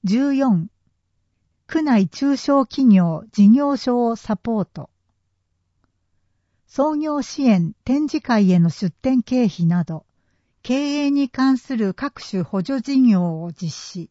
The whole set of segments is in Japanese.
14、区内中小企業事業所をサポート。創業支援展示会への出展経費など、経営に関する各種補助事業を実施。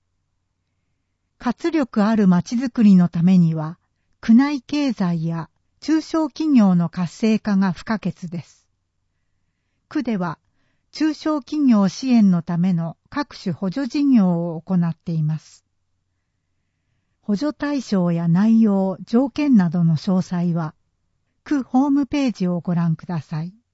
活力あるまちづくりのためには、区内経済や中小企業の活性化が不可欠です。区では、中小企業支援のための各種補助事業を行っています。補助対象や内容、条件などの詳細は、区ホームページをご覧ください。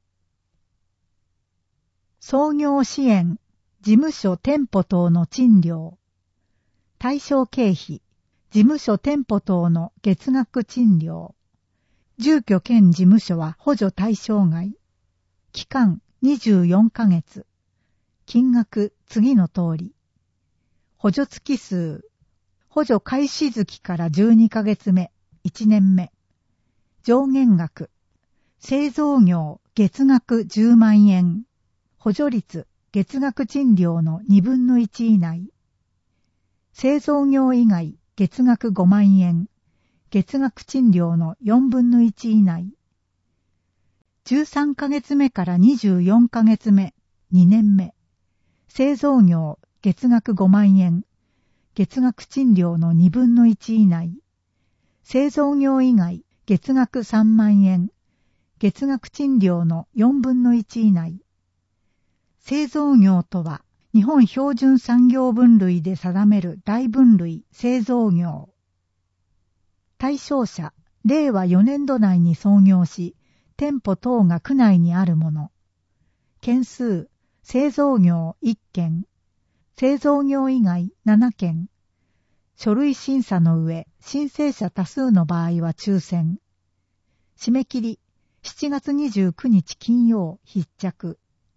創業支援、事務所店舗等の賃料。対象経費、事務所店舗等の月額賃料。住居兼事務所は補助対象外。期間24ヶ月。金額次の通り。補助月数。補助開始月から12ヶ月目、1年目。上限額。製造業月額10万円。補助率月額賃料の2分の1以内。製造業以外月額5万円。月額賃料の4分の1以内。13ヶ月目から24ヶ月目、2年目。製造業月額5万円。月額賃料の2分の1以内。製造業以外月額3万円。月額賃料の4分の1以内。製造業とは、日本標準産業分類で定める大分類製造業。対象者、令和4年度内に創業し、店舗等が区内にあるもの。件数、製造業1件。製造業以外7件。書類審査の上、申請者多数の場合は抽選。締め切り、7月29日金曜必着。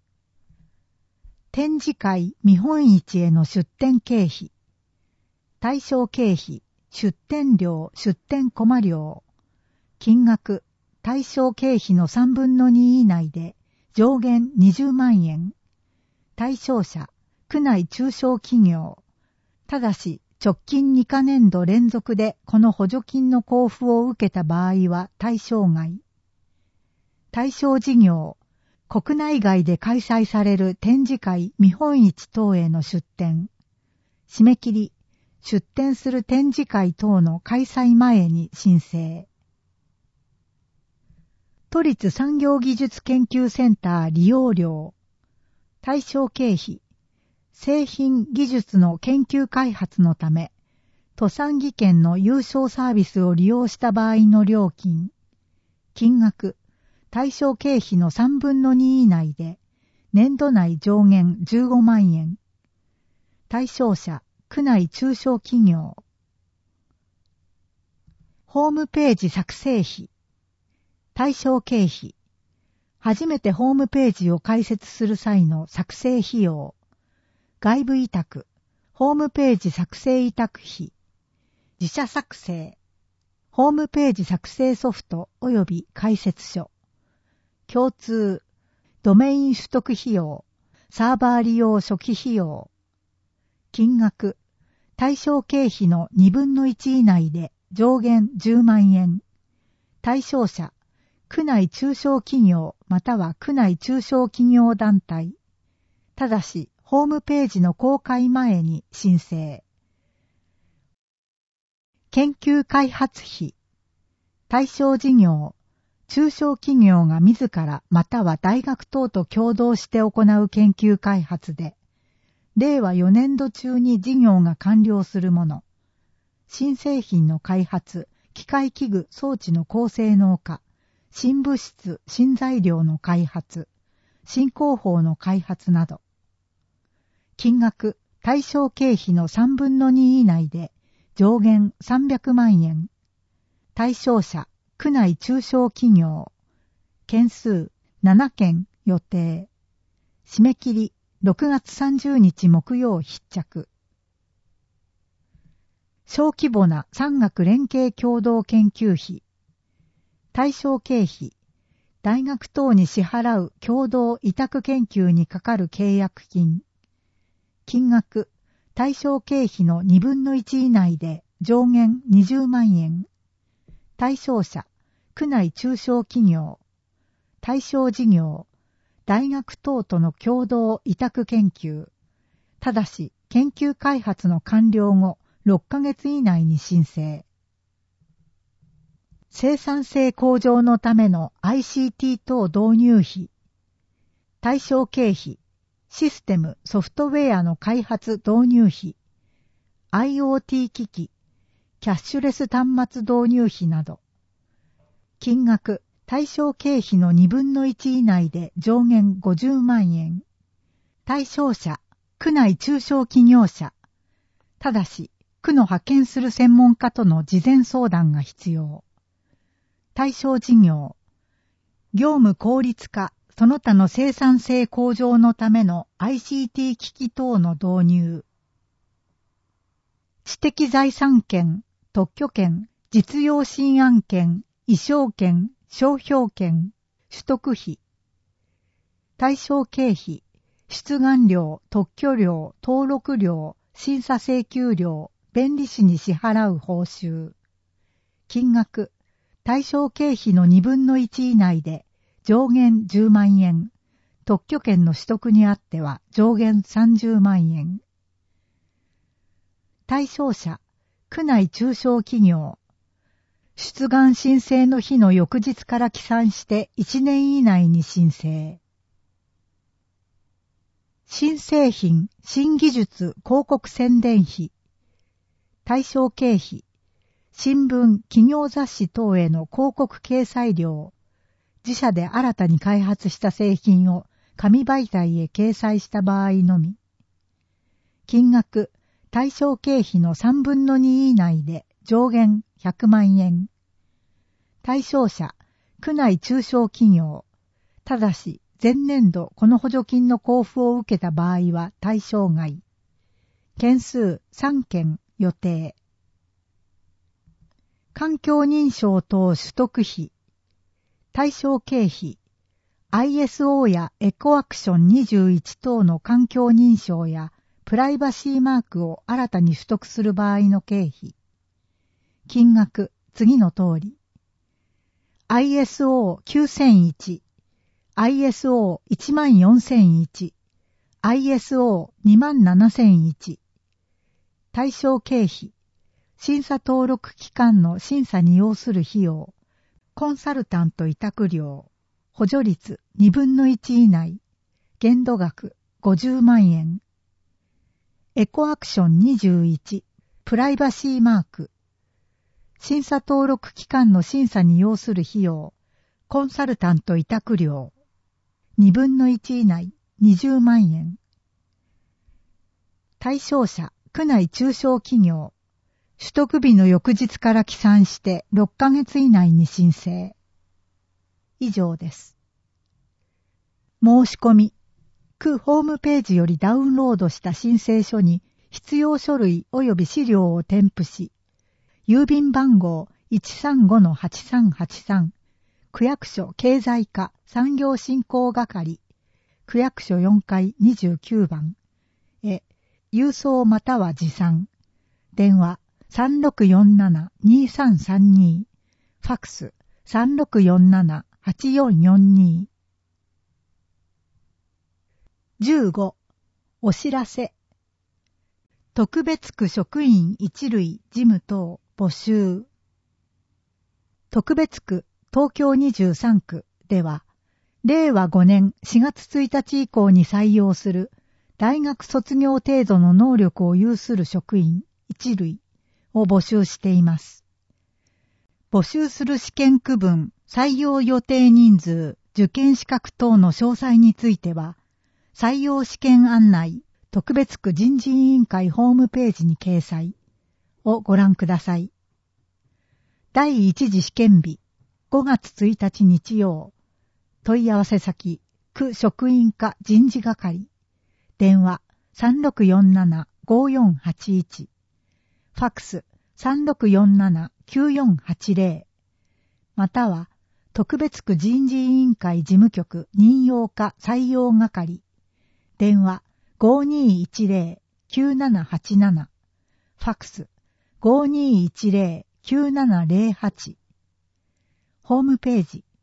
展示会見本市への出展経費。対象経費、出展料、出展コマ料。金額、対象経費の3分の2以内で上限20万円。対象者、区内中小企業。ただし、直近2か年度連続でこの補助金の交付を受けた場合は対象外。対象事業、国内外で開催される展示会見本市等への出展。締め切り、出展する展示会等の開催前に申請。都立産業技術研究センター利用料。対象経費。製品技術の研究開発のため、都産技研の有償サービスを利用した場合の料金。金額、対象経費の3分の2以内で、年度内上限15万円。対象者、区内中小企業。ホームページ作成費。対象経費。初めてホームページを開設する際の作成費用。外部委託、ホームページ作成委託費、自社作成、ホームページ作成ソフト及び解説書、共通、ドメイン取得費用、サーバー利用初期費用、金額、対象経費の2分の1以内で上限10万円、対象者、区内中小企業または区内中小企業団体、ただし、ホームページの公開前に申請。研究開発費。対象事業。中小企業が自らまたは大学等と共同して行う研究開発で、令和4年度中に事業が完了するもの。新製品の開発、機械器具装置の高性能化、新物質、新材料の開発、新工法の開発など。金額、対象経費の3分の2以内で上限300万円。対象者、区内中小企業。件数7件予定。締め切り6月30日木曜必着。小規模な産学連携共同研究費。対象経費。大学等に支払う共同委託研究にかかる契約金。金額、 対象経費の2分の1以内で上限20万円。対象者、区内中小企業。対象事業、大学等との共同委託研究。ただし、研究開発の完了後6ヶ月以内に申請。生産性向上のための ICT 等導入費。対象経費、システム・ソフトウェアの開発導入費、IoT 機器、キャッシュレス端末導入費など。金額、対象経費の2分の1以内で上限50万円。対象者、区内中小企業者。ただし、区の派遣する専門家との事前相談が必要。対象事業、業務効率化、その他の生産性向上のための ICT 機器等の導入。知的財産権、特許権、実用新案権、意匠権、商標権、取得費。対象経費、出願料、特許料、登録料、審査請求料、弁理士に支払う報酬。金額、対象経費の2分の1以内で上限10万円。特許権の取得にあっては上限30万円。対象者、区内中小企業。出願申請の日の翌日から起算して1年以内に申請。新製品、新技術広告宣伝費。対象経費。新聞、企業雑誌等への広告掲載料。自社で新たに開発した製品を紙媒体へ掲載した場合のみ。金額、対象経費の3分の2以内で上限100万円。対象者、区内中小企業。ただし、前年度この補助金の交付を受けた場合は対象外。件数3件予定。環境認証等取得費。対象経費。ISO やエコアクション21等の環境認証やプライバシーマークを新たに取得する場合の経費。金額、次の通り。ISO 9001、ISO 14001、ISO 27001。対象経費。審査登録機関の審査に要する費用、コンサルタント委託料、補助率2分の1以内、限度額50万円。エコアクション21、プライバシーマーク。審査登録機関の審査に要する費用、コンサルタント委託料、2分の1以内、20万円。対象者、区内中小企業。取得日の翌日から起算して6ヶ月以内に申請。以上です。申し込み。区ホームページよりダウンロードした申請書に必要書類及び資料を添付し、郵便番号 135-8383 区役所経済課産業振興係区役所4階29番へ郵送または持参。電話3647-2332、ファクス3647-8442。15、お知らせ。特別区職員一類事務等募集。特別区東京23区では、令和5年4月1日以降に採用する大学卒業程度の能力を有する職員一類を募集しています。募集する試験区分、採用予定人数、受験資格等の詳細については、採用試験案内、特別区人事委員会ホームページに掲載をご覧ください。第一次試験日、5月1日日曜。問い合わせ先、区職員課人事係。電話3647-5481。ファクス3647-9480。または、特別区人事委員会事務局任用課採用係。電話5210-9080。 5210-9787、ファックス 5210-9708、ホームページ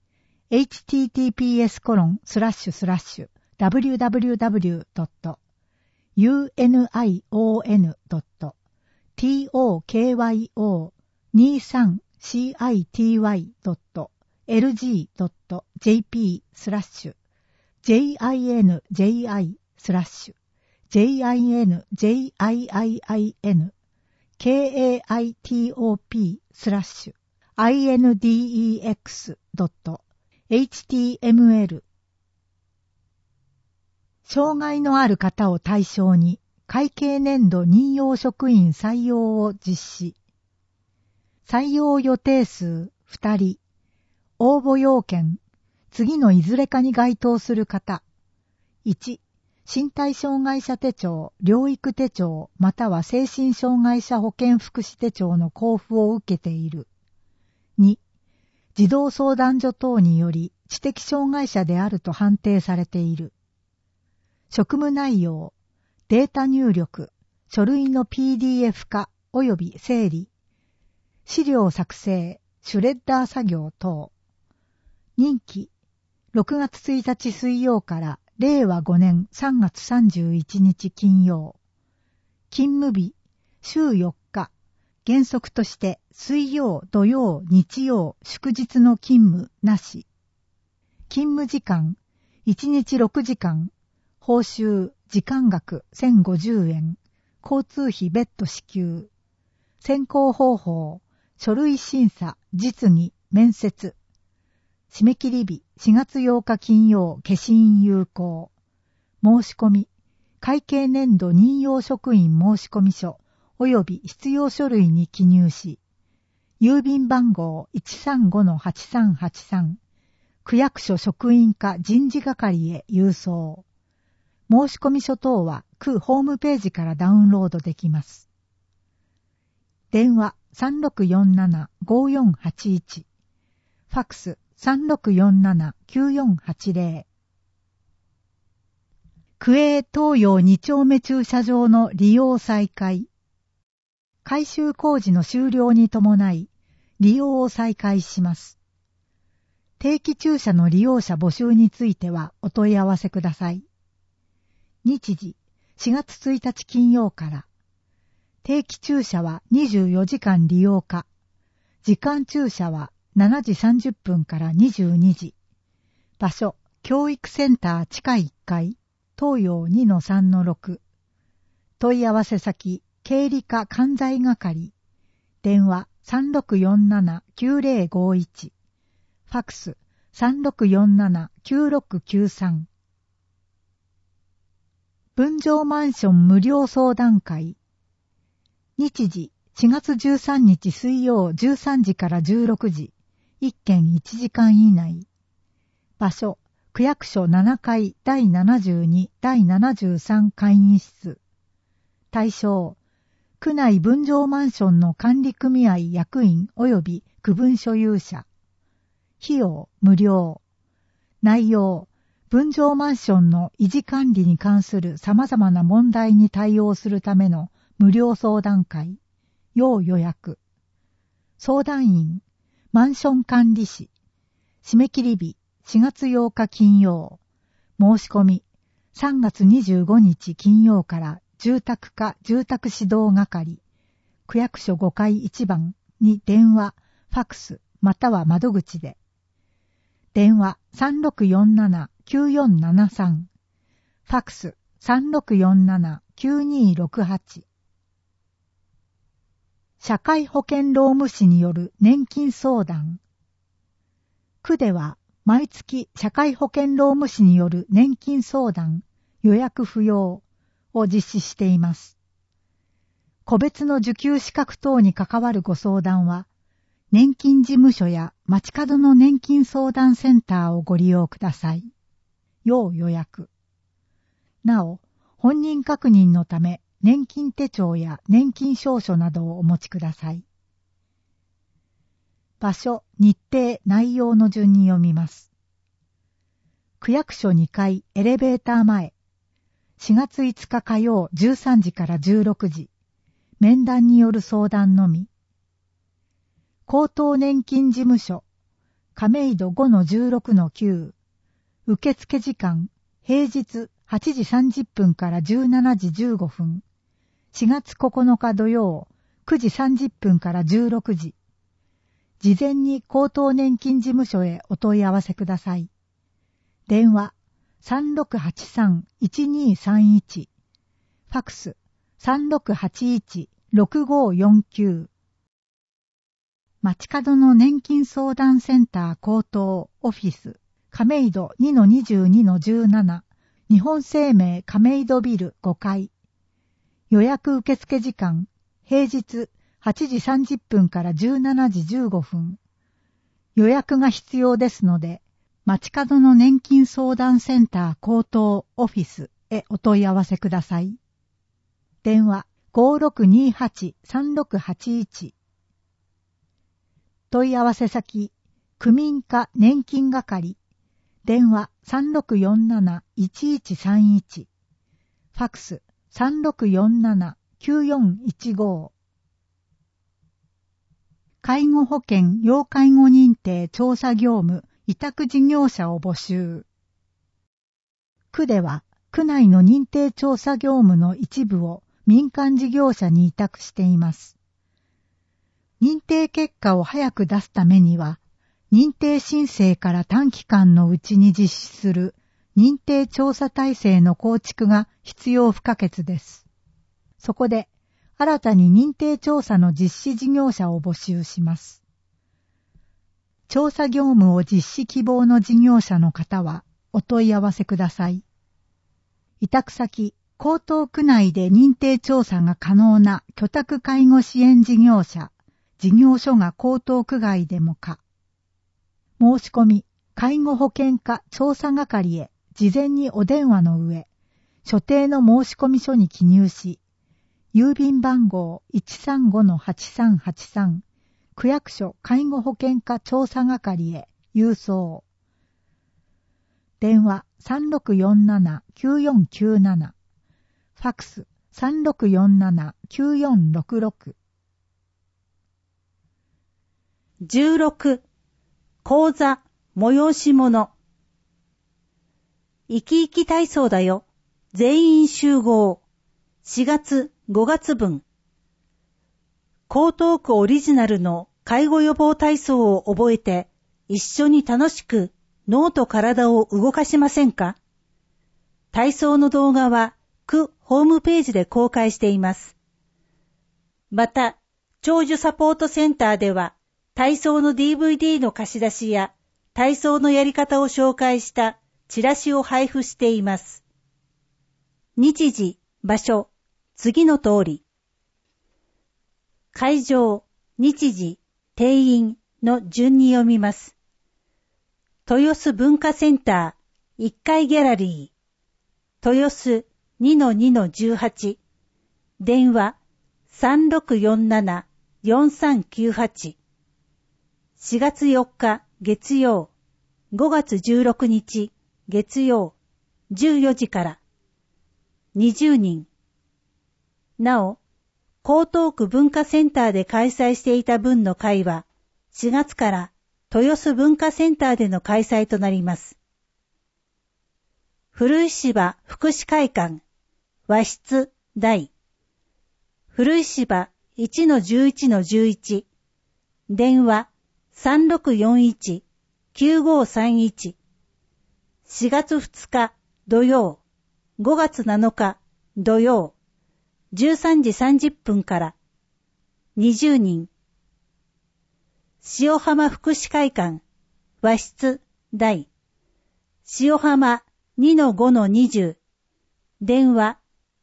www.yunioshokui.index.html。 障害のある方を対象に会計年度任用職員採用を実施。採用予定数2人。応募要件。次のいずれかに該当する方。1、身体障害者手帳、療育手帳、または精神障害者保健福祉手帳の交付を受けている。2、児童相談所等により知的障害者であると判定されている。職務内容、データ入力、書類の PDF 化及び整理、資料作成、シュレッダー作業等。任期、6月1日水曜から令和5年3月31日金曜。勤務日、週4日。原則として水曜、土曜、日曜、祝日の勤務なし。勤務時間、1日6時間。報酬、時間額1050円。交通費別途支給。選考方法、書類審査、実技、面接。締め切り日、4月8日金曜、消印有効。申し込み、会計年度任用職員申込書、及び必要書類に記入し、郵便番号 135-8383、区役所職員課人事係へ郵送。申込書等は区ホームページからダウンロードできます。電話 3647-5481、ファックス 3647-9480。区営東洋2丁目駐車場の利用再開。改修工事の終了に伴い、利用を再開します。定期駐車の利用者募集についてはお問い合わせください。日時、4月1日金曜から。定期駐車は24時間利用可。時間駐車は7時30分から22時。場所、教育センター地下1階、東洋 2-3-6。問い合わせ先、経理課関西係。電話3647-9051。ファックス3647-9693。分譲マンション無料相談会。日時、4月13日水曜13時から16時。1件1時間以内。場所、区役所7階第72、第73会議室。対象、区内分譲マンションの管理組合役員及び区分所有者。費用、無料。内容、分譲マンションの維持管理に関する様々な問題に対応するための無料相談会。要予約。相談員、マンション管理士。締め切り日、4月8日金曜。申し込み、3月25日金曜から住宅課住宅指導係、区役所5階1番に電話、ファックス、または窓口で。電話3647-9473。ファックス3647-9268。社会保険労務士による年金相談。区では毎月社会保険労務士による年金相談、予約不要を実施しています。個別の受給資格等に関わるご相談は、年金事務所や街角の年金相談センターをご利用ください。要予約。なお、本人確認のため、年金手帳や年金証書などをお持ちください。場所、日程、内容の順に読みます。区役所2階エレベーター前。 4月5日火曜13時から16時。面談による相談のみ。高等年金事務所、亀戸 5-16-9。受付時間、平日8時30分から17時15分。4月9日土曜、9時30分から16時。事前に高等年金事務所へお問い合わせください。電話、3683-1231。ファクス、3681-6549。街角の年金相談センター高等オフィス、亀戸 2-22-17。日本生命亀戸ビル5階。予約受付時間、平日8時30分から17時15分。予約が必要ですので、街角の年金相談センター高等オフィスへお問い合わせください。電話 5628-3681。問い合わせ先、区民課年金係。電話 3647-1131。ファクス 3647-9415。介護保険要介護認定調査業務委託事業者を募集。区では区内の認定調査業務の一部を民間事業者に委託しています。認定結果を早く出すためには、認定申請から短期間のうちに実施する認定調査体制の構築が必要不可欠です。そこで、新たに認定調査の実施事業者を募集します。調査業務を実施希望の事業者の方はお問い合わせください。委託先、江東区内で認定調査が可能な居宅介護支援事業者、事業所が江東区外でもか。申し込み、介護保険課調査係へ事前にお電話の上、所定の申し込み書に記入し、郵便番号 135-8383、区役所介護保険課調査係へ郵送。電話3647-9497。ファクス 3647-9466。 16、講座、催し物。生き生き体操だよ。全員集合。4月、5月分。江東区オリジナルの介護予防体操を覚えて、一緒に楽しく脳と体を動かしませんか？体操の動画は区ホームページで公開しています。また、長寿サポートセンターでは、体操の DVD の貸し出しや体操のやり方を紹介したチラシを配布しています。日時、場所、次の通り。会場、日時、定員の順に読みます。豊洲文化センター1階ギャラリー、豊洲 2-2-18、電話 3647-4398。4月4日月曜、5月16日月曜、14時から。20人。なお、江東区文化センターで開催していた分の会は、4月から豊洲文化センターでの開催となります。古石芝福祉会館、和室大。古石芝 1-11-11、電話3641-9531。4月2日土曜、5月7日土曜、13時30分から。20人。塩浜福祉会館、和室大。塩浜 2-5-20、電話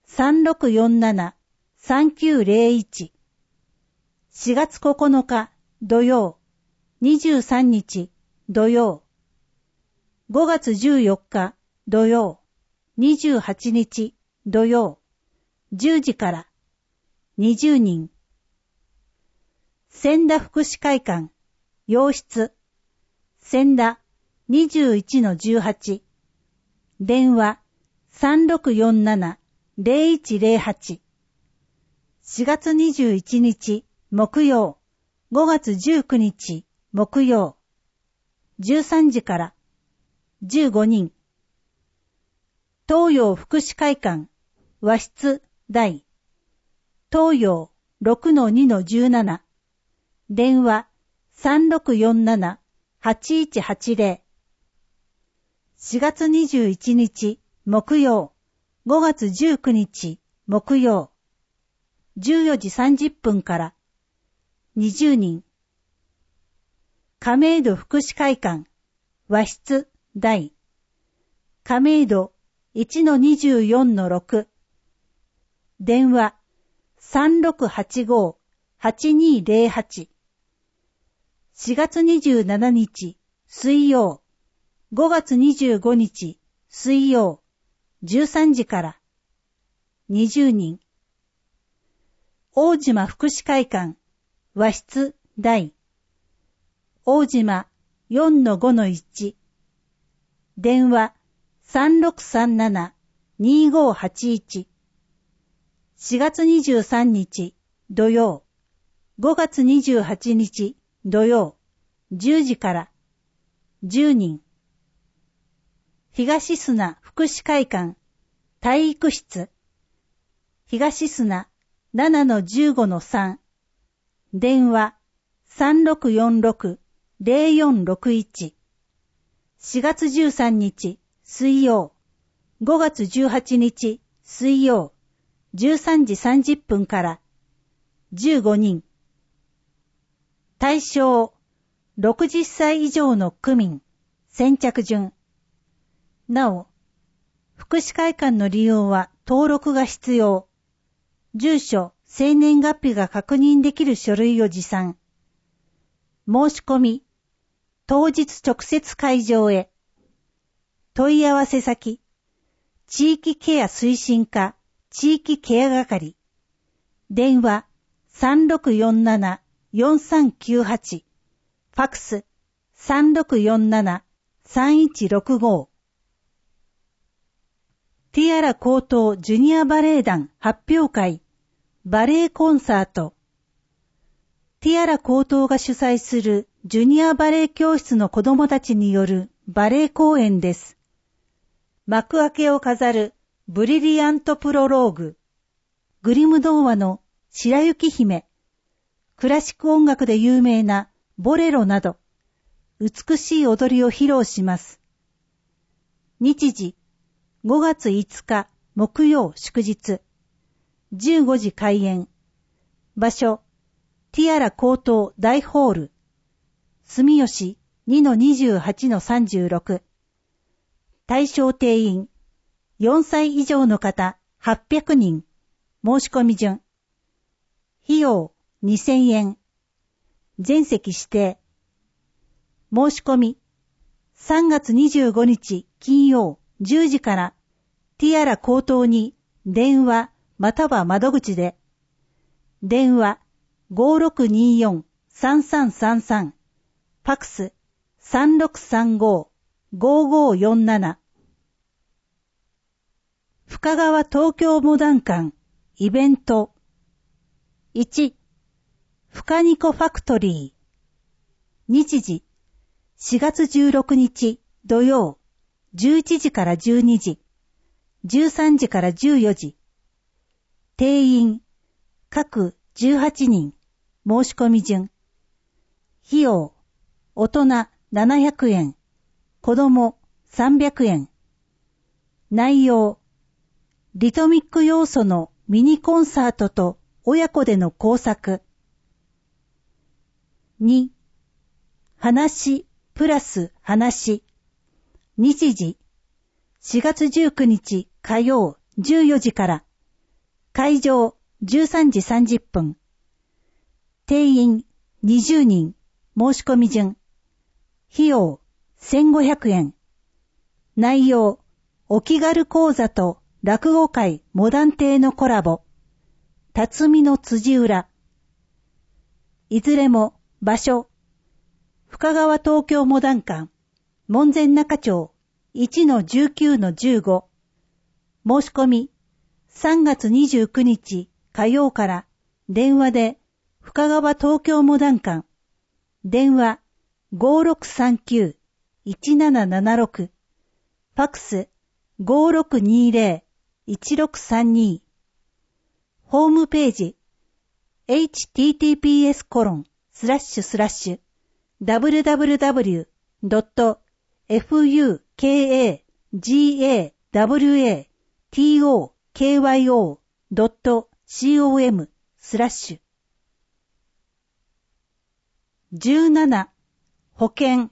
3647-3901。4月9日土曜、23日土曜、5月14日土曜、28日土曜、10時から。20人。千田福祉会館、洋室、千田 21-18、電話 3647-0108。4月21日木曜、5月19日木曜、13時から15人。東洋福祉会館和室大東洋 6-2-17 電話 3647-8180。4月21日木曜、5月19日木曜、14時30分から20人。亀戸福祉会館和室大亀戸 1-24-6 電話 3685-8208。4月27日水曜、5月25日水曜、13時から20人。大島福祉会館和室大大島 4-5-1 電話 3637-2581。4月23日土曜、5月28日土曜、10時から10人。東砂福祉会館体育室東砂 7-15-3 電話 3646-0461。4月13日水曜、5月18日水曜、13時30分から15人。対象60歳以上の区民。先着順。なお、福祉会館の利用は登録が必要。住所、生年月日が確認できる書類を持参。申し込み、当日直接会場へ。問い合わせ先、地域ケア推進課、地域ケア係。電話、3647-4398。ファックス、3647-3165。ティアラ高等ジュニアバレエ団発表会、バレエコンサート。ティアラ高等が主催するジュニアバレエ教室の子供たちによるバレエ公演です。幕開けを飾るブリリアントプロローグ。グリム童話の白雪姫、クラシック音楽で有名なボレロなど、美しい踊りを披露します。日時、5月5日木曜祝日、15時開演。場所、ティアラ高等大ホール、住吉 2-28-36。対象定員、4歳以上の方800人。申し込み順。費用2000円。全席指定。申し込み、3月25日金曜10時からティアラ高等に電話または窓口で。電話 5624-3333。ファックス 3635-5547。深川東京モダン館イベント。1、深ニコファクトリー。日時、4月16日土曜、11時から12時、13時から14時。定員、各18人。申し込み順。費用、大人700円、子供300円。内容、リトミック要素のミニコンサートと親子での工作。2、話プラス話。日時、4月19日火曜14時から。会場13時30分。定員20人。申し込み順。費用1500円。内容、お気軽講座と落語会モダン亭のコラボ。辰巳の辻裏。いずれも場所、深川東京モダン館、門前仲町 1-19-15。 申し込み、3月29日火曜から電話で深川東京モダン館、電話 5639-1776、ファックス 5620-1632、ホームページ https://www.fukagawatokyo.com/17 保険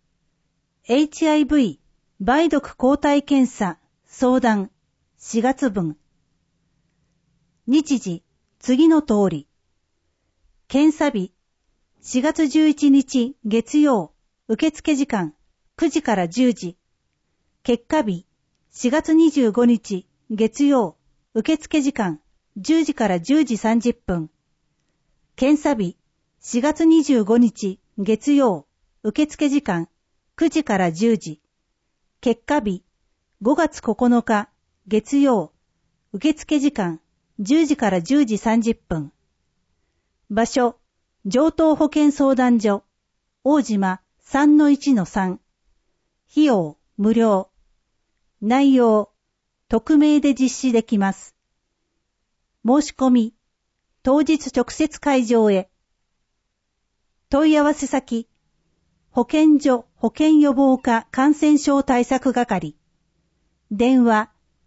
HIV 梅毒抗体検査相談4月分日時次の通り検査日4月11日月曜受付時間9時から10時結果日4月25日月曜受付時間10時から10時30分検査日4月25日月曜受付時間9時から10時結果日5月9日月曜受付時間10時から10時30分場所城東保健相談所大島 3-1-3 費用無料内容匿名で実施できます申し込み当日直接会場へ問い合わせ先保健所保健予防課感染症対策係電話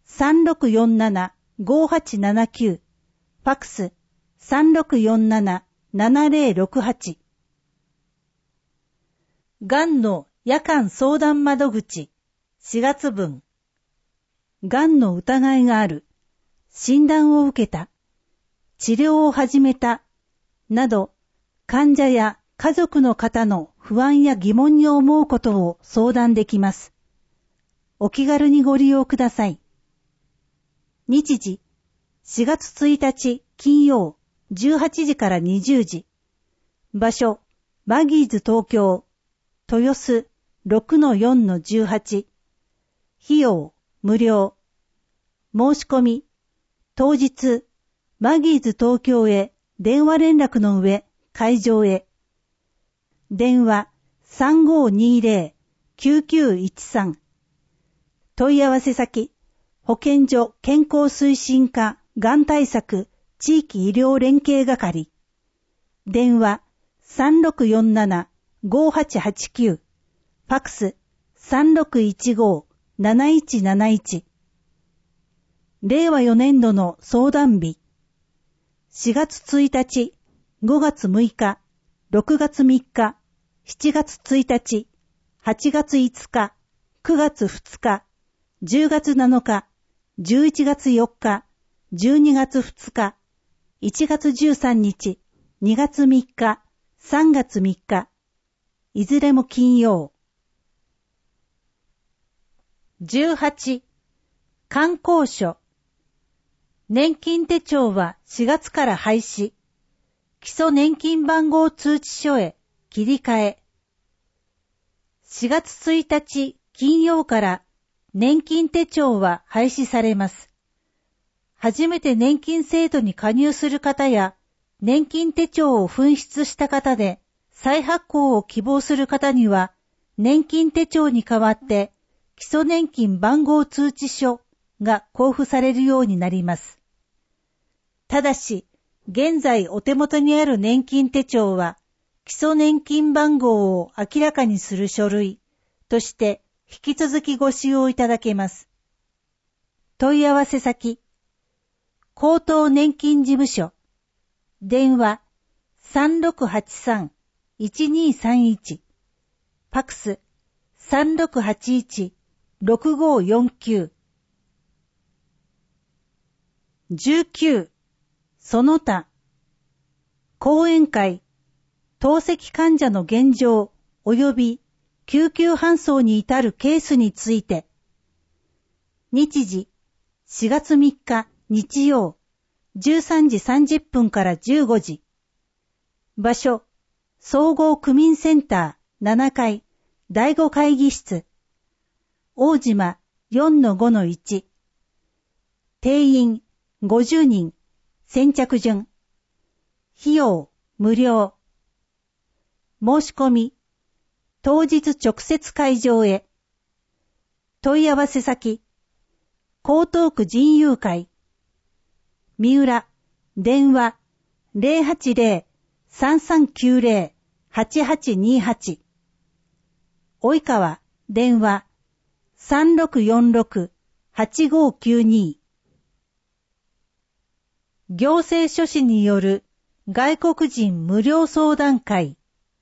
3647-5879 ファックス 3647-7068 がんの夜間相談窓口4月分がんの疑いがある診断を受けた治療を始めたなど患者や家族の方の不安や疑問に思うことを相談できます。お気軽にご利用ください。日時、4月1日金曜18時から20時。場所、バギーズ東京、豊洲 6-4-18。費用、無料。申し込み、当日、バギーズ東京へ電話連絡の上、会場へ。電話 3520-9913 問い合わせ先保健所健康推進課がん対策地域医療連携係電話 3647-5889 ファックス 3615-7171 令和4年度の相談日4月1日5月6日6月3日、7月1日、8月5日、9月2日、10月7日、11月4日、12月2日、1月13日、2月3日、3月3日、いずれも金曜。18、観光所。年金手帳は4月から廃止。基礎年金番号通知書へ切り替え。4月1日金曜から年金手帳は廃止されます。初めて年金制度に加入する方や年金手帳を紛失した方で再発行を希望する方には年金手帳に代わって基礎年金番号通知書が交付されるようになります。ただし、現在お手元にある年金手帳は基礎年金番号を明らかにする書類として引き続きご使用いただけます。問い合わせ先高等年金事務所電話 3683-1231 ファックス 3681-6549 19その他、講演会、透析患者の現状及び救急搬送に至るケースについて、日時4月3日日曜13時30分から15時、場所総合区民センター7階第5会議室、大島 4-5-1、 定員50人、先着順。費用無料。申し込み、当日直接会場へ。問い合わせ先、江東区仁友会。三浦、電話、080-3390-8828。及川、電話、3646-8592。行政書士による外国人無料相談会。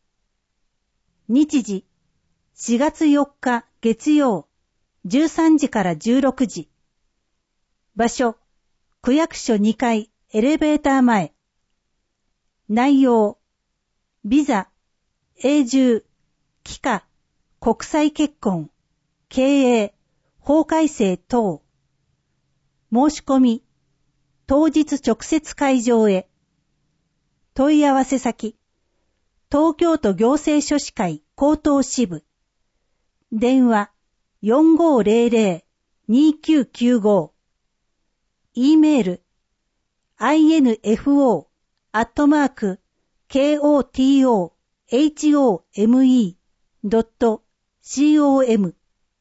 日時、4月4日月曜、13時から16時。場所、区役所2階エレベーター前。内容、ビザ、永住、帰化、国際結婚、経営、法改正等。申し込み、当日直接会場へ。問い合わせ先、東京都行政書士会江東支部。電話、4500-2995。E メール、info@kotohome.com。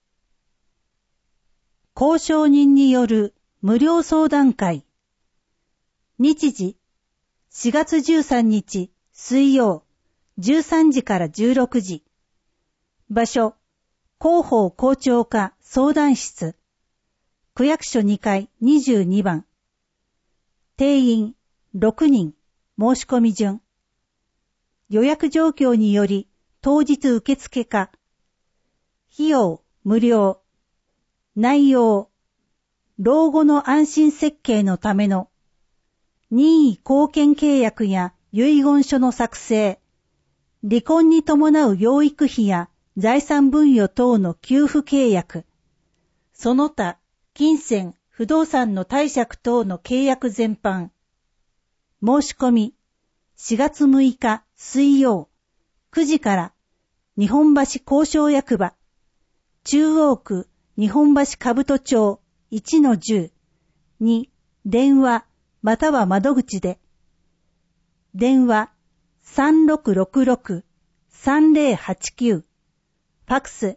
交渉人による無料相談会。日時、4月13日水曜、13時から16時。場所、広報校長課相談室。区役所2階22番。定員6人、申し込み順。予約状況により当日受付か。費用無料。内容、老後の安心設計のための任意後見契約や遺言書の作成、離婚に伴う養育費や財産分与等の給付契約、その他、金銭、不動産の貸借等の契約全般。申し込み、4月6日水曜、9時から、日本橋公証役場、中央区日本橋兜町 1-10 に電話または窓口で。電話3666-3089、ファクス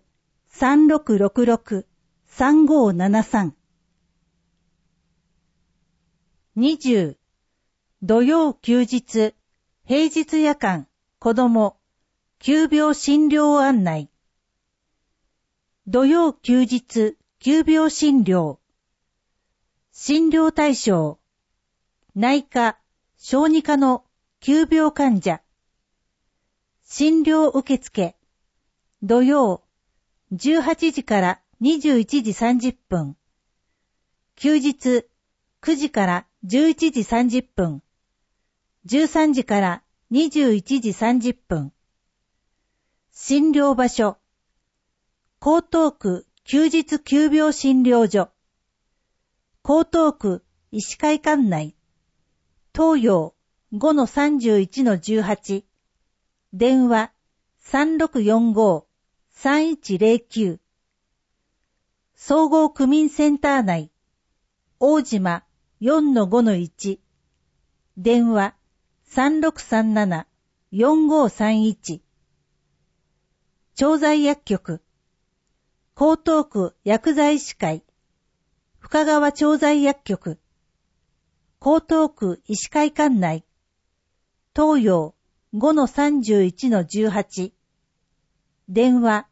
3666-3573。20、土曜休日、平日夜間、子供、急病診療案内。土曜休日、急病診療。診療対象、内科、小児科の急病患者。診療受付、土曜、18時から21時30分。休日、9時から11時30分。13時から21時30分。診療場所、江東区休日急病診療所。江東区医師会館内。東洋 5-31-18。電話3645-3109。総合区民センター内。大島 4-5-1。電話3637-4531。調剤薬局。江東区薬剤師会。深川調剤薬局。江東区医師会館内。東洋 5-31-18。電話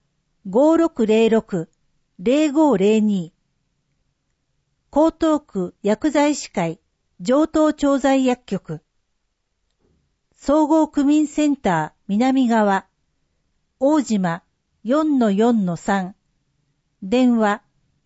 5606-0502。江東区薬剤師会上東調剤薬局。総合区民センター南側。大島 4-4-3。電話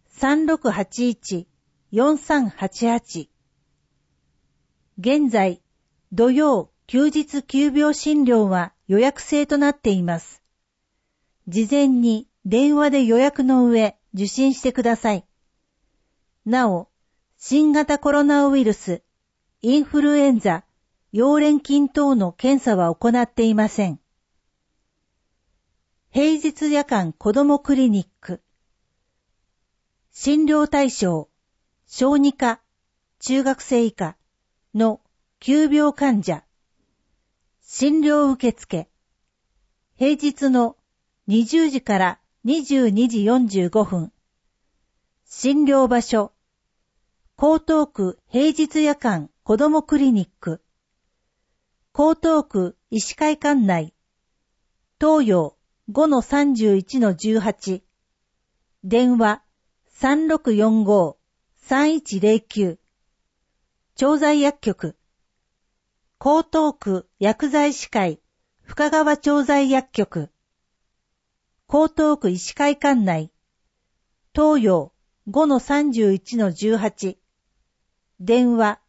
3681-4388。現在、土曜休日急病診療は予約制となっています。事前に電話で予約の上受診してください。なお、新型コロナウイルス、インフルエンザ、溶連菌等の検査は行っていません。平日夜間子どもクリニック。診療対象、小児科、 中学生以下の急病患者、診療受付、平日の20時から22時45分、診療場所、江東区平日夜間子どもクリニック、江東区医師会館内、東洋 5-31-18、電話3645-3109、調剤薬局、江東区薬剤師会深川調剤薬局、江東区医師会館内、東洋 5-31-18、電話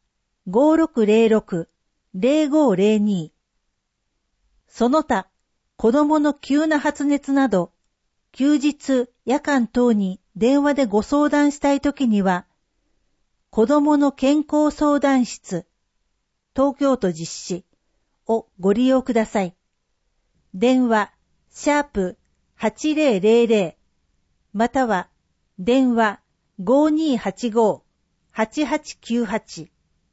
5606-0502、その他、子供の急な発熱など、休日、夜間等に電話でご相談したいときには、子供の健康相談室、東京都実施をご利用ください。電話、#8000、または、電話5285-8898。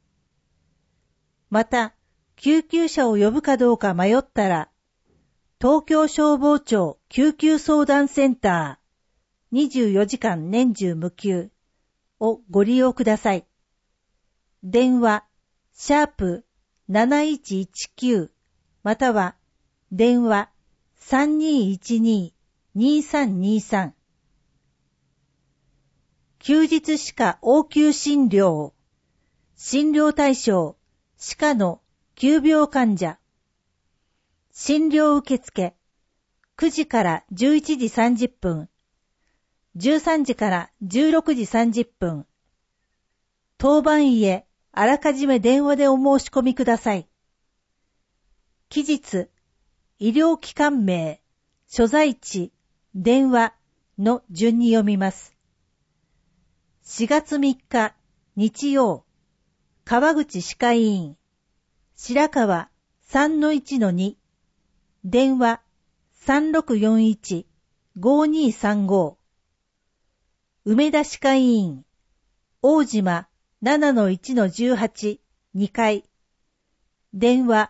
また、救急車を呼ぶかどうか迷ったら、東京消防庁救急相談センター24時間年中無休をご利用ください。電話、#7119 または電話 3212-2323。休日歯科応急診療、診療対象、歯科の急病患者、診療受付、9時から11時30分、13時から16時30分、当番医へあらかじめ電話でお申し込みください。期日、医療機関名、所在地、電話の順に読みます。4月3日、日曜、川口歯科医院、白川 3-1-2、電話3641-5235、梅田歯科医院、大島 7-1-18、2階、電話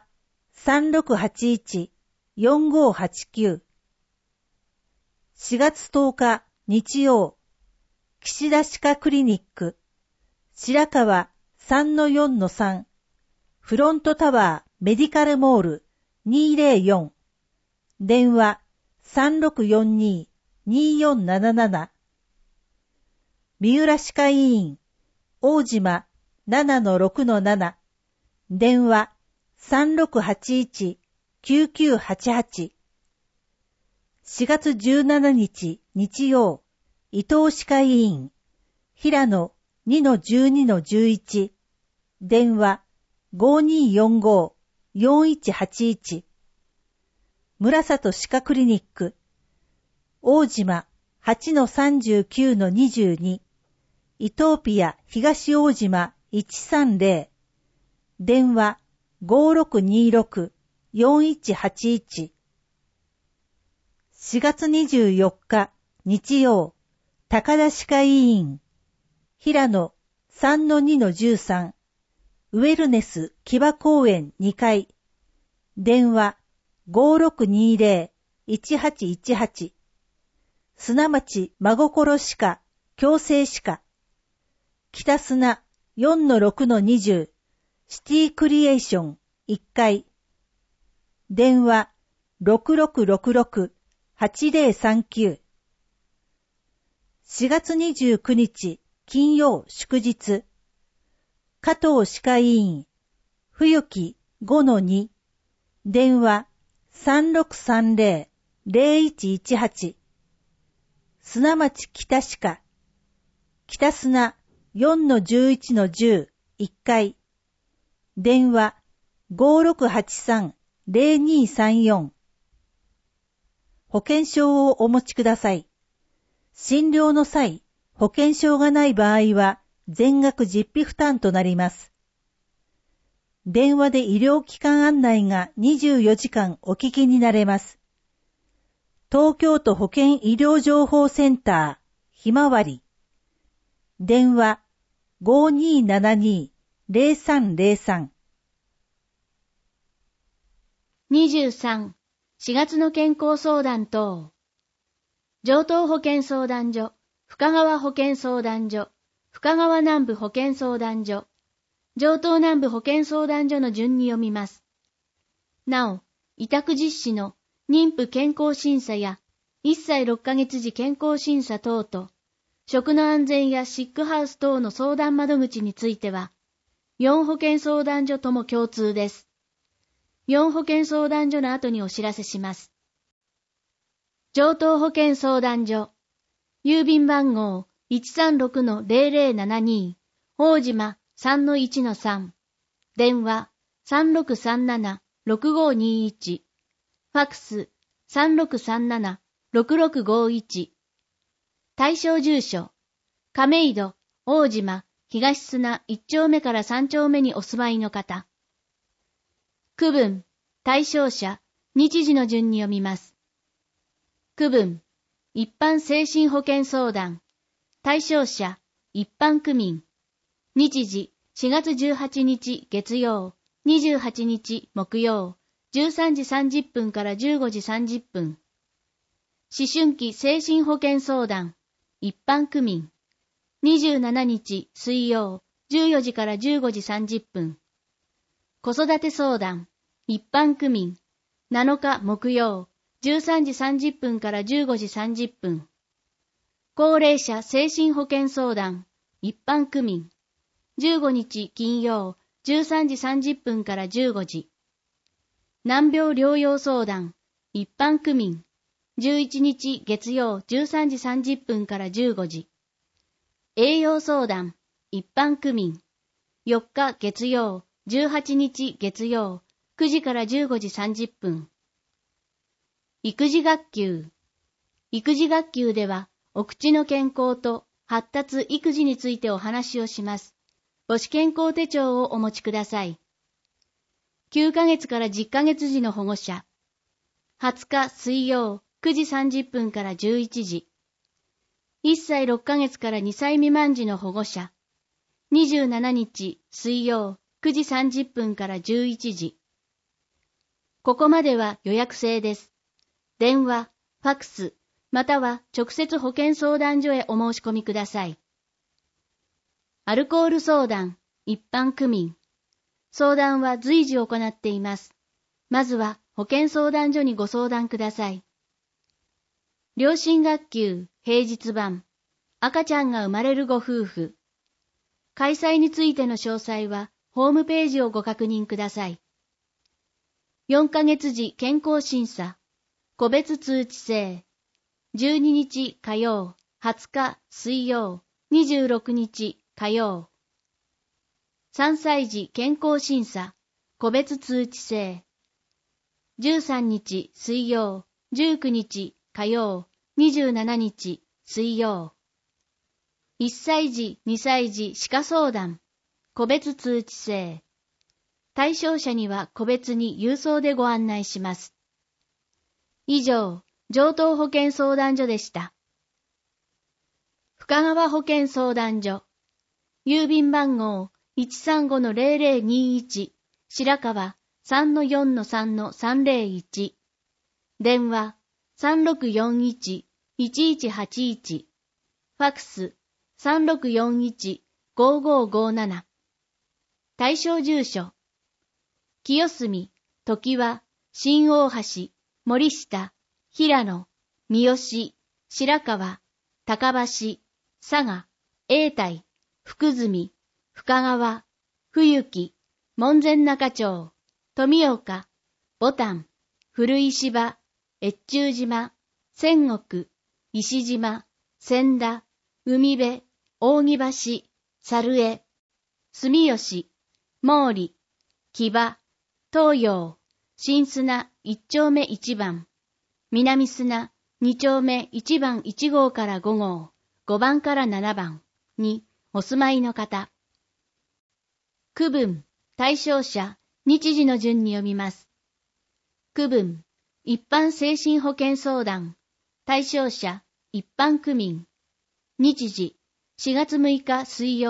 3681-4589。4月10日日曜、岸田歯科クリニック、白川 3-4-3、フロントタワーメディカルモール204、電話3642-2477。三浦歯科医院、大島 7-6-7、電話3681-9988。4月17日日曜、伊東歯科医院、平野 2-12-11、電話5245-4181。村里歯科クリニック、大島 8-39-22、イトーピア東大島130、電話5626-4181。4月24日日曜、高田歯科医院、平野 3-2-13、ウェルネス木場公園2階、電話5620-1818。砂町真心歯科矯正歯科、北砂 4-6-20、シティクリエーション1階、電話6666-8039。4月29日金曜祝日、加藤歯科医院、冬木 5-2、電話3630-0118。砂町北歯科、北砂 4-11-10、1階、電話5683-0234。保険証をお持ちください。診療の際、保険証がない場合は全額実費負担となります。電話で医療機関案内が24時間お聞きになれます。東京都保健医療情報センターひまわり、電話 5272-0303。 23、4月の健康相談等。上東保健相談所、深川保健相談所、深川南部保健相談所、上東南部保健相談所の順に読みます。なお、委託実施の妊婦健康審査や1歳6ヶ月時健康審査等と、食の安全やシックハウス等の相談窓口については、4保健相談所とも共通です。4保健相談所の後にお知らせします。上東保健相談所、郵便番号 136-0072、大島 3-1-3、電話 3637-6521、ファックス 3637-6651、対象住所、亀戸、大島、東砂1丁目から3丁目にお住まいの方。区分、対象者、日時の順に読みます。区分、一般精神保健相談。対象者、一般区民。日時、4月18日月曜、28日木曜、13時30分から15時30分。思春期精神保健相談。一般区民。27日水曜、14時から15時30分。子育て相談。一般区民。7日木曜、13時30分から15時30分。高齢者精神保健相談。一般区民。15日金曜、13時30分から15時。難病療養相談。一般区民。11日月曜、13時30分から15時。栄養相談。一般区民。4日月曜、18日月曜、9時から15時30分。育児学級。育児学級では、お口の健康と発達育児についてお話をします。母子健康手帳をお持ちください。9ヶ月から10ヶ月時の保護者。20日水曜、9時30分から11時。1歳6ヶ月から2歳未満時の保護者。27日水曜、9時30分から11時。ここまでは予約制です。電話、ファクス、または直接保健相談所へお申し込みください。アルコール相談、一般区民。相談は随時行っています。まずは保健相談所にご相談ください。両親学級、平日版。赤ちゃんが生まれるご夫婦。開催についての詳細はホームページをご確認ください。4ヶ月時健康審査。個別通知制。12日火曜、20日水曜、26日火曜。3歳児健康審査。個別通知制。13日水曜、19日火曜、27日水曜。1歳児、2歳児歯科相談。個別通知制。対象者には個別に郵送でご案内します。以上、上東保健相談所でした。深川保健相談所。郵便番号 135-0021 白川 3-4-3-301。電話 3641-1181。ファクス 3641-5557。対象住所。清澄、常盤、新大橋、森下、平野、三好、白川、高橋、佐賀、永代、福住、深川、冬木、門前仲町、富岡、牡丹、古石場、越中島、仙石、石島、千田、海辺、扇橋、猿江、住吉、毛利、木場、東洋、新砂1丁目1番、南砂2丁目1番1号から5号、5番から7番にお住まいの方。区分、対象者、日時の順に読みます。区分、一般精神保健相談。対象者、一般区民。日時、4月6日水曜、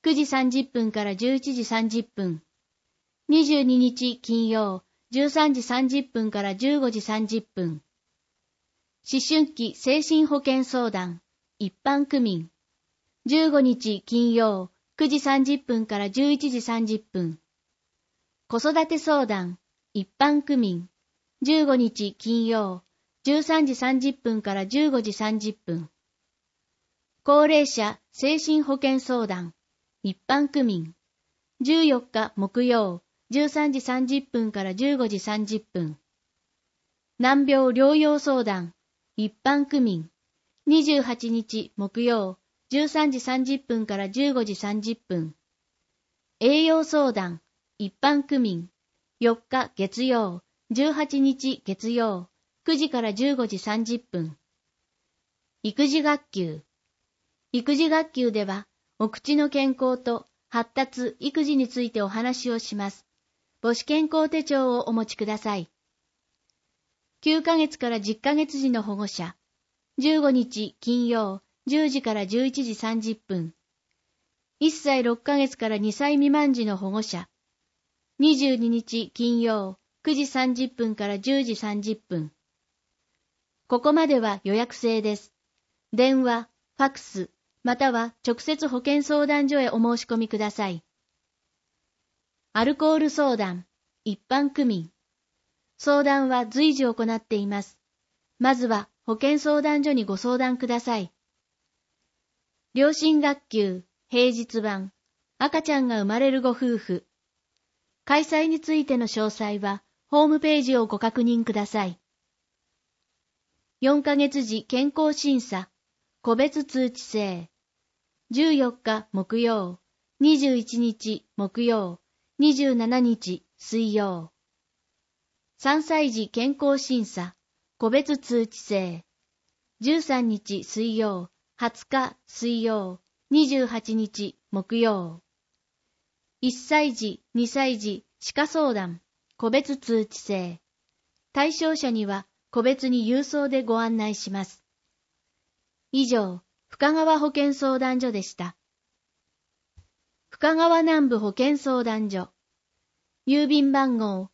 9時30分から11時30分。22日金曜、13時30分から15時30分。思春期精神保健相談、一般区民。15日金曜、9時30分から11時30分。子育て相談、一般区民。15日金曜、13時30分から15時30分。高齢者精神保健相談、一般区民。14日木曜、13時30分から15時30分。難病療養相談、一般区民。28日木曜、13時30分から15時30分。栄養相談、一般区民。4日月曜、18日月曜、9時から15時30分。育児学級。育児学級では、お口の健康と発達、育児についてお話をします。母子健康手帳をお持ちください。9ヶ月から10ヶ月時の保護者。15日金曜、10時から11時30分。1歳6ヶ月から2歳未満時の保護者。22日金曜、9時30分から10時30分。ここまでは予約制です。電話、ファクス、または直接保健相談所へお申し込みください。アルコール相談、一般区民。相談は随時行っています。まずは保健相談所にご相談ください。両親学級、平日版、赤ちゃんが生まれるご夫婦。開催についての詳細は、ホームページをご確認ください。4ヶ月時健康審査、個別通知制。14日木曜、21日木曜、27日水曜。3歳児健康審査、個別通知制。13日水曜、20日水曜、28日木曜。1歳児、2歳児、歯科相談、個別通知制。対象者には個別に郵送でご案内します。以上、深川保健相談所でした。深川南部保健相談所。郵便番号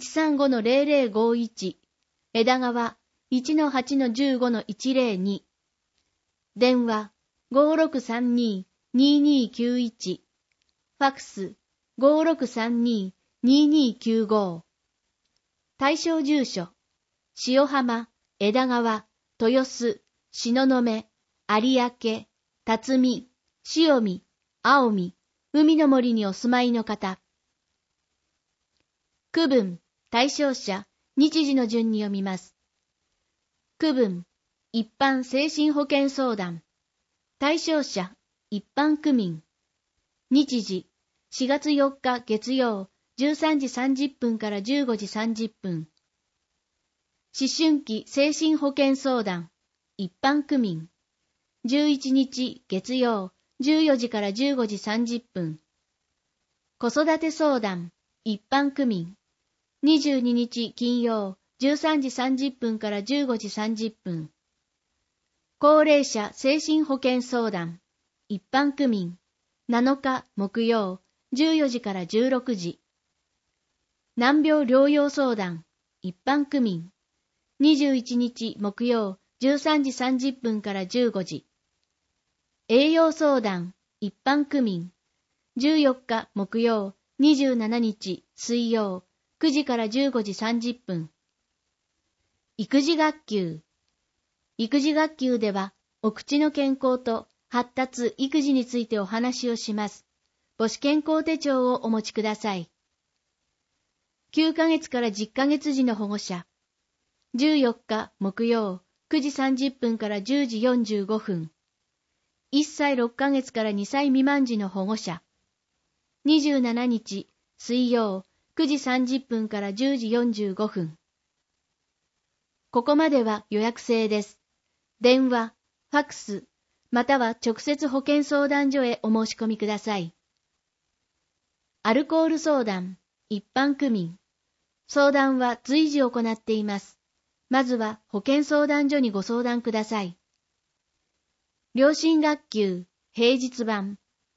135-0051、枝川 1-8-15-102。電話 5632-2291。ファクス 5632-2295。対象住所、塩浜、枝川、豊洲、東雲、有明、辰巳、塩見、青海、海の森にお住まいの方。区分、対象者、日時の順に読みます。区分、一般精神保健相談。対象者、一般区民。日時、4月4日月曜、13時30分から15時30分。思春期精神保健相談、一般区民。11日月曜、14時から15時30分。子育て相談、一般区民。22日金曜、13時30分から15時30分。高齢者精神保健相談、一般区民。7日木曜、14時から16時。難病療養相談、一般区民。21日木曜、13時30分から15時。栄養相談、一般区民。14日木曜、27日水曜、9時から15時30分。育児学級。育児学級では、お口の健康と発達、育児についてお話をします。母子健康手帳をお持ちください。9ヶ月から10ヶ月時の保護者。14日木曜、9時30分から10時45分。1歳6ヶ月から2歳未満時の保護者。27日水曜、9時30分から10時45分。ここまでは予約制です。電話、ファクス、または直接保健相談所へお申し込みください。アルコール相談、一般区民。相談は随時行っています。まずは保健相談所にご相談ください。両親学級、平日版、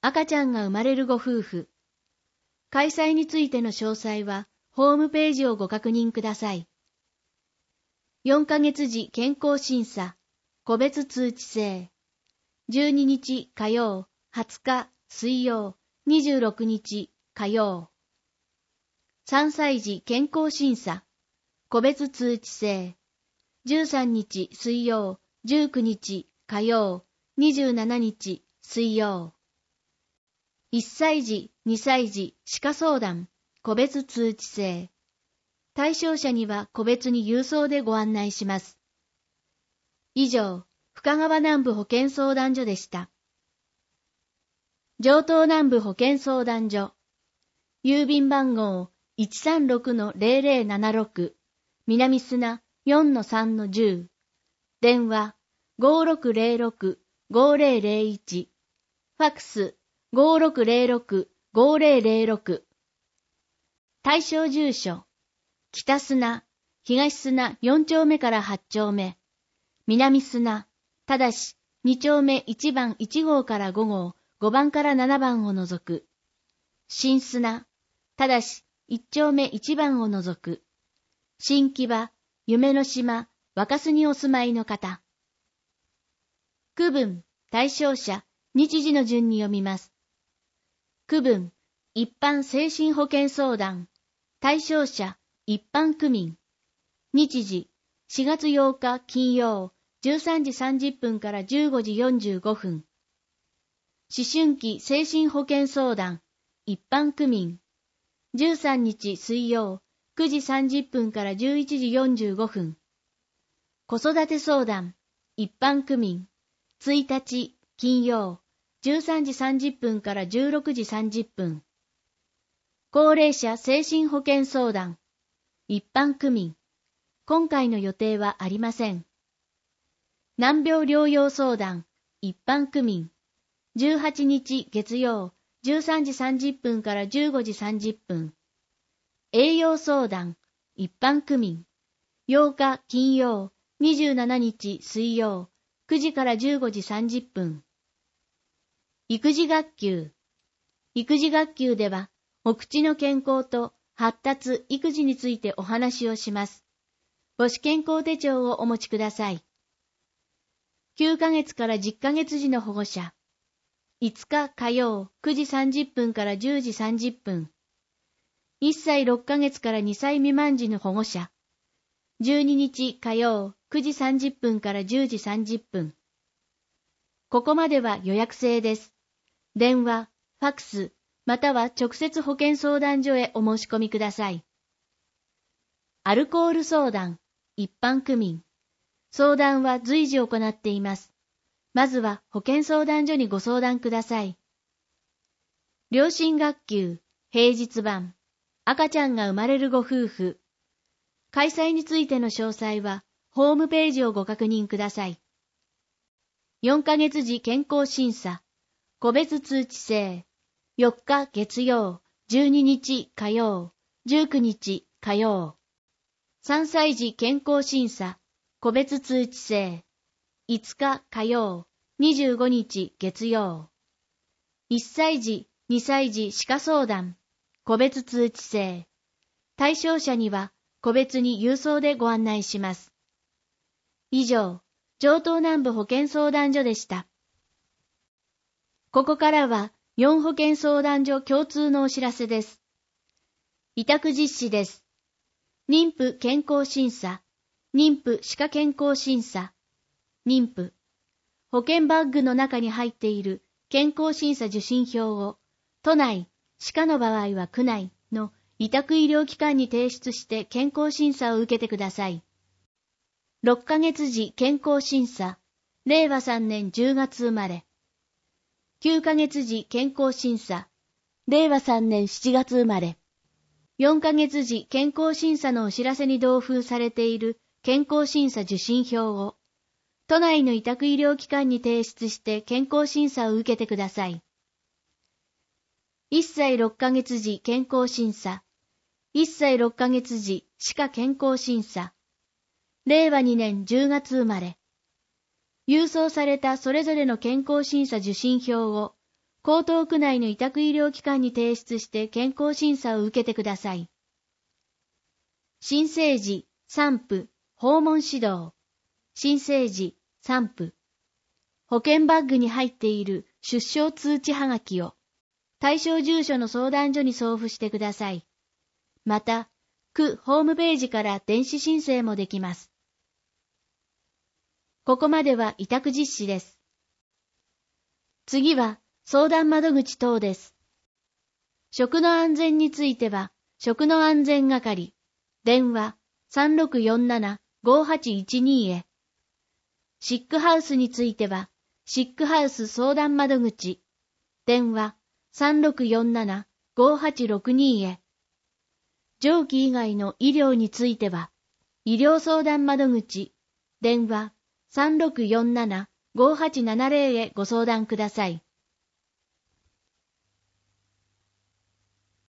赤ちゃんが生まれるご夫婦。開催についての詳細は、ホームページをご確認ください。4ヶ月時健康審査、個別通知制。12日火曜、20日水曜、26日火曜。3歳児健康審査、個別通知制。13日水曜、19日火曜、27日水曜。1歳児、2歳児歯科相談、個別通知制。対象者には個別に郵送でご案内します。以上、深川南部保健相談所でした。城東南部保健相談所。郵便番号 136-0076、南砂 4-3-10。電話 5606-5001。ファックス 5606-5006。対象住所。北砂、東砂4丁目から8丁目。南砂、ただし2丁目1番1号から5号、5番から7番を除く。新砂、ただし1丁目1番を除く。新木場、夢の島、若洲にお住まいの方。区分、対象者、日時の順に読みます。区分、一般精神保健相談。対象者、一般区民。日時、4月8日金曜、13時30分から15時45分。思春期精神保健相談、一般区民。13日水曜、9時30分から11時45分。子育て相談、一般区民。1日金曜、13時30分から16時30分。高齢者精神保健相談、一般区民。今回の予定はありません。難病療養相談、一般区民。18日月曜、13時30分から15時30分。栄養相談、一般区民。8日金曜、27日水曜、9時から15時30分。育児学級。育児学級では、お口の健康と発達・育児についてお話をします。母子健康手帳をお持ちください。9ヶ月から10ヶ月時の保護者。5日火曜9時30分から10時30分。1歳6ヶ月から2歳未満時の保護者。12日火曜9時30分から10時30分。ここまでは予約制です。電話、ファックス、または直接保健相談所へお申し込みください。アルコール相談、一般区民。相談は随時行っています。まずは保健相談所にご相談ください。両親学級、平日版、赤ちゃんが生まれるご夫婦。開催についての詳細は、ホームページをご確認ください。4ヶ月時健康審査、個別通知制。4日月曜、12日火曜、19日火曜。3歳児健康審査、個別通知制。5日火曜、25日月曜。1歳児、2歳児歯科相談、個別通知制。対象者には個別に郵送でご案内します。以上、城東南部保健相談所でした。ここからは、4保健相談所共通のお知らせです。委託実施です。妊婦健康審査、妊婦歯科健康審査、妊婦。保険バッグの中に入っている健康審査受診票を、都内、歯科の場合は区内の委託医療機関に提出して健康審査を受けてください。6ヶ月時健康審査、令和3年10月生まれ。9ヶ月時健康審査、令和3年7月生まれ。4ヶ月時健康審査のお知らせに同封されている健康審査受診票を、都内の委託医療機関に提出して健康審査を受けてください。1歳6ヶ月時健康審査、1歳6ヶ月時歯科健康審査、令和2年10月生まれ。郵送されたそれぞれの健康審査受診票を、 江東区内の委託医療機関に提出して健康審査を受けてください。新生児、産婦、訪問指導。新生児、産婦。保険バッグに入っている出生通知はがきを対象住所の相談所に送付してください。また、区ホームページから電子申請もできます。ここまでは委託実施です。次は相談窓口等です。食の安全については、食の安全係、電話 3647-5812 へ。シックハウスについては、シックハウス相談窓口、電話 3647-5862 へ。上記以外の医療については、医療相談窓口、電話 3647-5870 へご相談ください。